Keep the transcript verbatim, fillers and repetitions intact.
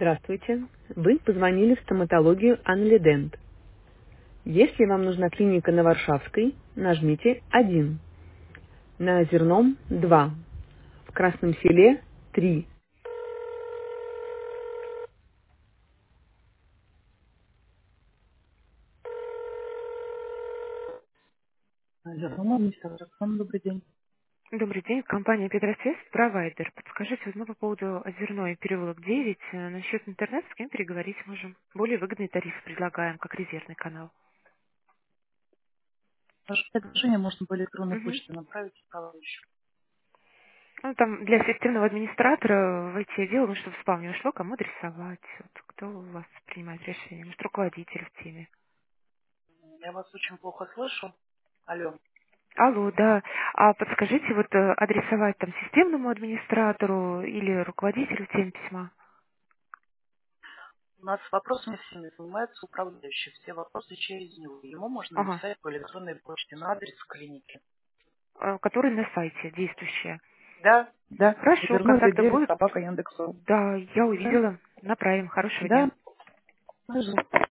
Здравствуйте. Вы позвонили в стоматологию Анли Дент. Если вам нужна клиника на Варшавской, нажмите один. На Озерном два. В Красном Селе три. Вернума, мистер Джексон, добрый день. Добрый день, компания Петросвязь, провайдер. Подскажите, вот мы по поводу Озерной переулок девять, э, насчет интернета с кем переговорить можем? Более выгодный тариф предлагаем, как резервный канал. Ваше предложение можно по электронной Мгм. почте направить в управляющую. Ну, там для системного администратора в ай ти-отдел, ну, чтобы в спам не ушло, кому адресовать, вот, кто у вас принимает решение, может, руководитель в теме. Я вас очень плохо слышу. Алло. Алло, да. А подскажите, вот э, адресовать там системному администратору или руководителю в теме письма? У нас вопросами всеми занимается управляющий. Все вопросы через него. Ему можно Ага. написать по электронной почте на адрес клиники. Э, Который на сайте действующий. Да, да. Хорошо, Озерной контакты девять будут? собака Яндекс.ру. Да, я Да, увидела. Направим. Хорошего дня. да. Пожалуйста.